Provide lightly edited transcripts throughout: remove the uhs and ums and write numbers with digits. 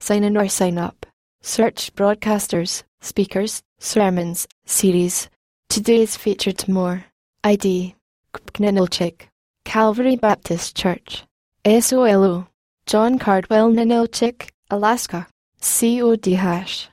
Sign in or sign up. Search broadcasters, speakers, sermons, series. Today's featured more. ID. Ninilchik. Calvary Baptist Church. SOLO. John Cardwell, Ninilchik, Alaska. COD#.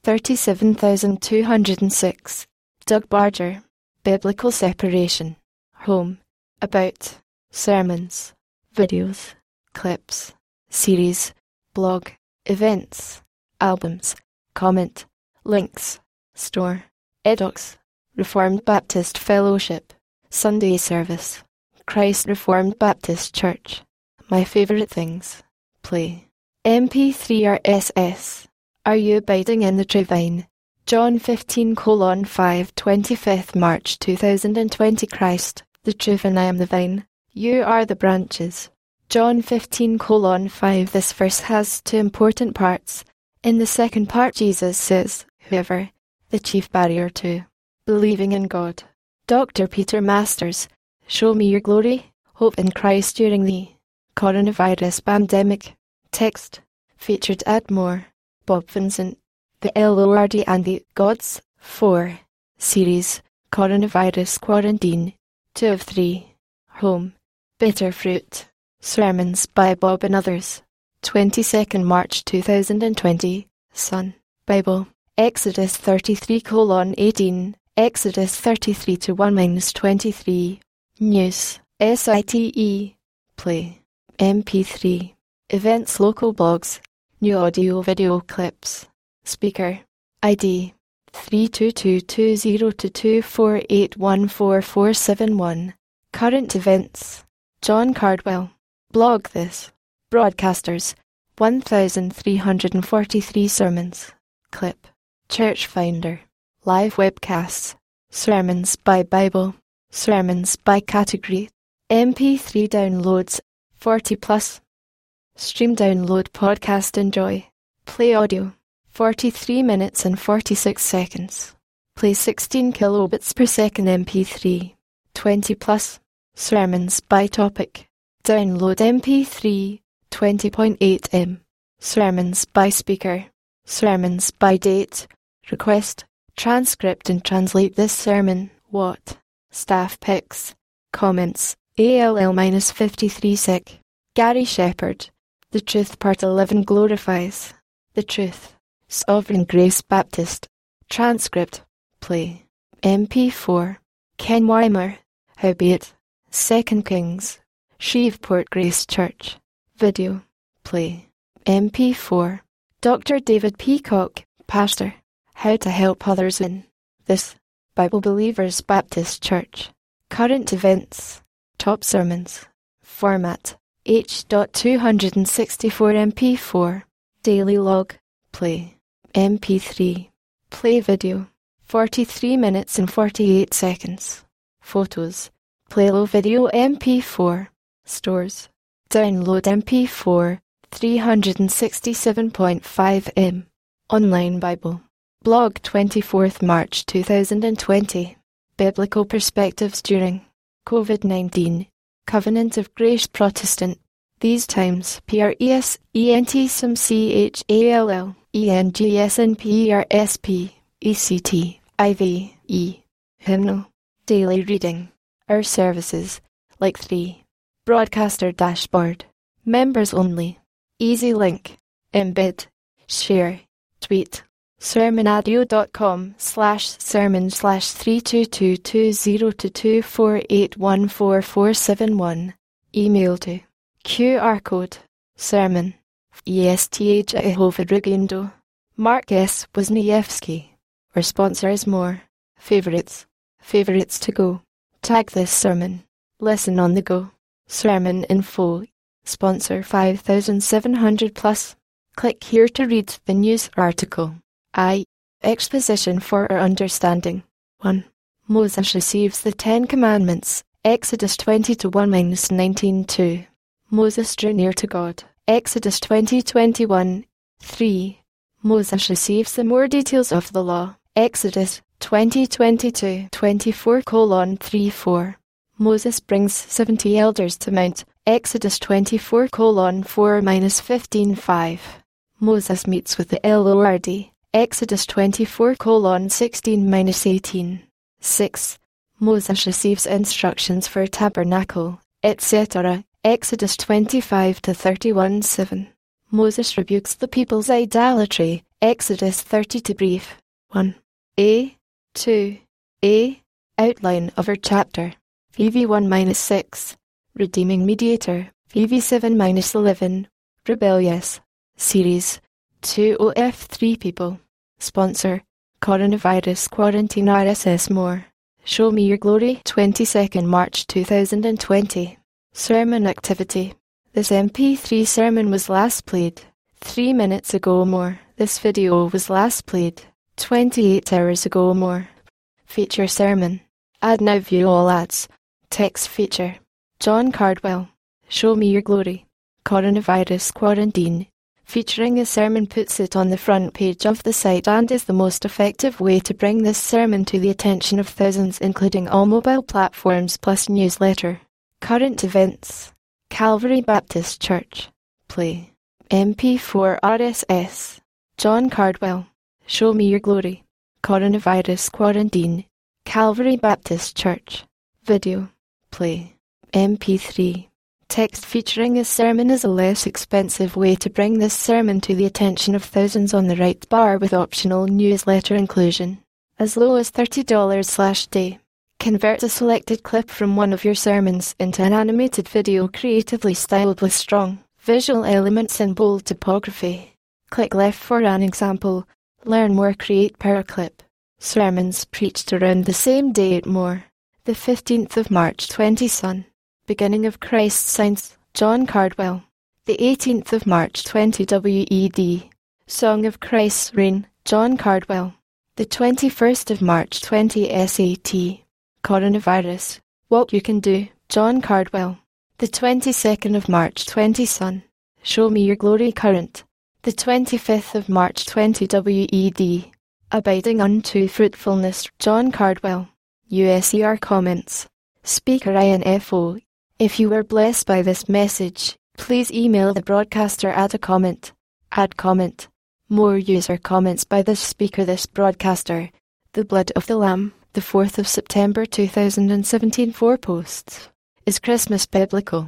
37206. Doug Barger. Biblical Separation. Home. About. Sermons. Videos. Clips. Series. Blog. Events. Albums. Comment. Links. Store. eDocs. Reformed Baptist Fellowship. Sunday Service. Christ Reformed Baptist Church. My Favorite Things. Play. MP3 RSS. Are you abiding in the true vine? John 15:5 25th March 2020 Christ, the true vine, I am the vine. You are the branches. John 15:5. This verse has two important parts. In the second part Jesus says, whoever, the chief barrier to believing in God. Dr. Peter Masters, show me your glory, hope in Christ during the coronavirus pandemic. Text, featured Ed Moore, Bob Vincent, the LORD and the Gods 4 series, Coronavirus Quarantine, 2 of 3, Home, Bitter Fruit, Sermons by Bob and others, 22nd March 2020, Sun, Bible, Exodus 33:18, Exodus 33:1-23, News, SITE, Play, MP3, Events, Local Blogs, New Audio Video Clips, Speaker, ID, 3222022481441, Current Events, John Cardwell, Blog This, Broadcasters, 1343 Sermons, Clip, Church Finder, Live Webcasts, Sermons by Bible, Sermons by Category, MP3 Downloads, 40+, Stream Download Podcast Enjoy, Play Audio, 43 minutes and 46 seconds, Play 16 kilobits per second MP3, 20+, Sermons by Topic, Download MP3, 20.8 M, Sermons by Speaker, Sermons by Date, Request, Transcript and translate this sermon, what? Staff Pics, Comments, ALL-53 Sick, Gary Shepherd, The Truth Part 11 Glorifies, The Truth, Sovereign Grace Baptist, Transcript, Play, MP4, Ken Weimer, Howbeit, 2 Kings, Shreveport Grace Church, Video, Play, MP4, Dr. David Peacock, Pastor, How to Help Others in This, Bible Believers Baptist Church, Current Events, Top Sermons, Format, H.264 MP4, Daily Log, Play, MP3, Play Video, 43 minutes and 48 seconds, Photos, Play Low Video MP4, Stores, Download MP4, 367.5 M, Online Bible, Blog 24th March 2020, Biblical Perspectives during COVID-19, Covenant of Grace Protestant, These Times, PRESENT some CHALL, ENGSNPERSP, ECT, IVE, Hymnal, Daily Reading, Our Services, Like 3, Broadcaster Dashboard, Members Only, Easy Link, Embed, Share, Tweet, sermonadio.com/sermon/3222022481441, Email to QR Code, Sermon, ESTH@Jehovah. Mark S. Wisniewski, or sponsor is more. Favorites to go. Tag this sermon. Listen on the go. Sermon info. Sponsor 5,700+. Click here to read the news article. Exposition for our understanding. 1. Moses receives the 10 Commandments. Exodus 20:1-19:2. Moses drew near to God. Exodus 20:21. 3. Moses receives the more details of the law. Exodus 20:22-24:3-4. Moses brings 70 elders to Mount. Exodus 24:4-15:5. Moses meets with the Lord. Exodus 24:16-18. 6. Moses receives instructions for tabernacle, etc. Exodus 25-31. 7. Moses rebukes the people's idolatry. Exodus 30. To brief. 1. A. 2. A. Outline of our chapter. VV 1-6. Redeeming Mediator. VV 7-11. Rebellious. Series 2 OF3 People. Sponsor. Coronavirus Quarantine RSS More. Show Me Your Glory 22nd March 2020. Sermon activity. This MP3 sermon was last played 3 minutes ago or more. This video was last played 28 hours ago or more. Feature sermon. Add now, view all ads. Text feature. John Cardwell. Show Me Your Glory. Coronavirus Quarantine. Featuring a sermon puts it on the front page of the site and is the most effective way to bring this sermon to the attention of thousands, including all mobile platforms plus newsletter. Current events. Calvary Baptist Church. Play. MP4 RSS. John Cardwell. Show Me Your Glory. Coronavirus Quarantine. Calvary Baptist Church. Video. Play. MP3. Text featuring a sermon is a less expensive way to bring this sermon to the attention of thousands on the right bar with optional newsletter inclusion. As low as $30/day. Convert a selected clip from one of your sermons into an animated video creatively styled with strong visual elements and bold typography. Click left for an example. Learn more. Create power clip. Sermons preached around the same date. More. The 15th of March 20 Sun. Beginning of Christ's Signs, John Cardwell. The 18th of March 20 WED. Song of Christ's Reign, John Cardwell. The 21st of March 20 SAT. Coronavirus, What You Can Do, John Cardwell. The 22nd of March 20 Sun. Show Me Your Glory Current. The 25th of March 20 WED. Abiding unto Fruitfulness, John Cardwell. USER Comments. Speaker INFO. If you were blessed by this message, please email the broadcaster. Add a comment. Add comment. More user comments by this speaker. This broadcaster. The Blood of the Lamb, the 4th of September 2017. 4 posts. Is Christmas biblical?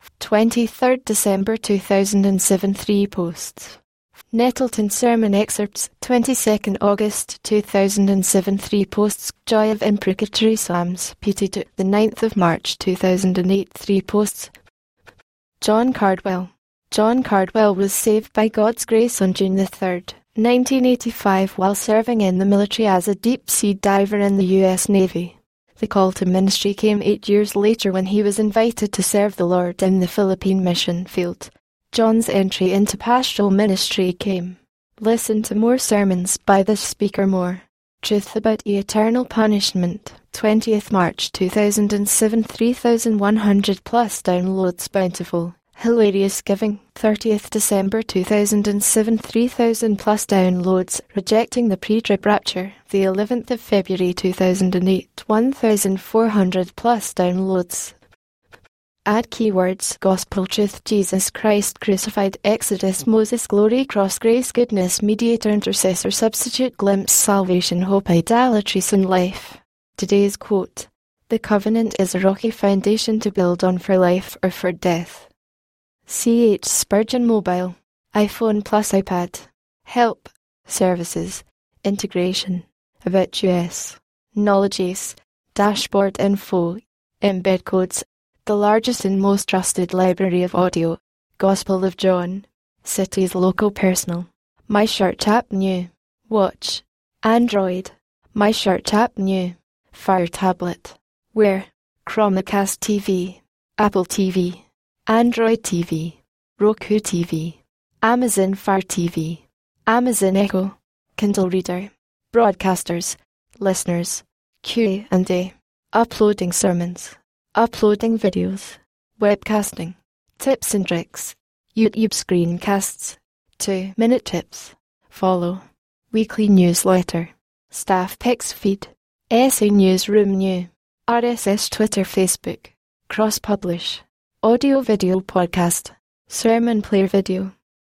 23rd December 2007. 3 posts. Nettleton Sermon Excerpts, 22nd August 2007. 3 posts. Joy of Imprecatory Psalms, PT2, the 9th of March 2008. 3 posts. John Cardwell. John Cardwell was saved by God's grace on June 3, 1985 while serving in the military as a deep-sea diver in the U.S. Navy. The call to ministry came 8 years later when he was invited to serve the Lord in the Philippine mission field. John's entry into pastoral ministry came. Listen to more sermons by this speaker. More. Truth About Eternal Punishment, 20th March 2007. 3,100 plus downloads. Bountiful, Hilarious Giving, 30th December 2007. 3,000 plus downloads. Rejecting the Pre-Trib Rapture, the 11th of February 2008. 1,400 plus downloads. Add keywords: Gospel Truth, Jesus Christ Crucified, Exodus, Moses, Glory, Cross, Grace, Goodness, Mediator, Intercessor, Substitute, Glimpse, Salvation, Hope, Idolatry, Sin, Life. Today's quote: The covenant is a rocky foundation to build on for life or for death. C.H. Spurgeon. Mobile, iPhone plus iPad. Help, Services, Integration, About US, Knowledge Ace, Dashboard Info, Embed Codes. The largest and most trusted library of audio. Gospel of John. Cities Local Personal. My Church app new. Watch. Android. My Church app new. Fire tablet. Where? Chromecast TV. Apple TV. Android TV. Roku TV. Amazon Fire TV. Amazon Echo. Kindle Reader. Broadcasters. Listeners. Q&A. Uploading sermons. Uploading videos. Webcasting. Tips and tricks. YouTube screencasts. 2-minute tips. Follow. Weekly newsletter. Staff pics feed. SA Newsroom New. RSS Twitter Facebook. Cross-publish. Audio video podcast. Sermon player video.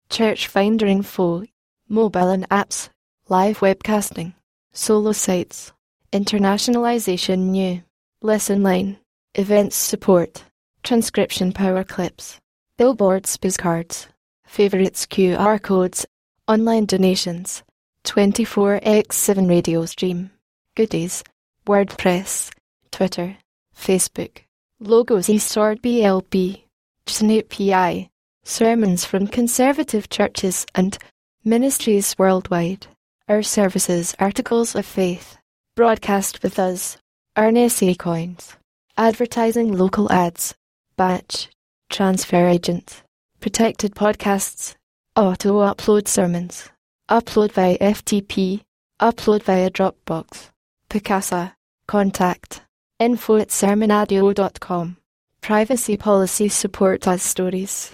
Church Finder info, mobile and apps, live webcasting, solo sites, internationalization new, lesson line, events support, transcription power clips, billboards postcards, favorites QR codes, online donations, 24x7 radio stream, goodies, WordPress, Twitter, Facebook, logos eSword BLB, Snape PI, sermons from conservative churches and ministries worldwide, our services, articles of faith, broadcast with us, earn SA coins, advertising, local ads, batch, transfer agent, protected podcasts, auto-upload sermons, upload via FTP, upload via Dropbox, Picasa, contact, info@sermonaudio.com, privacy policy support as stories.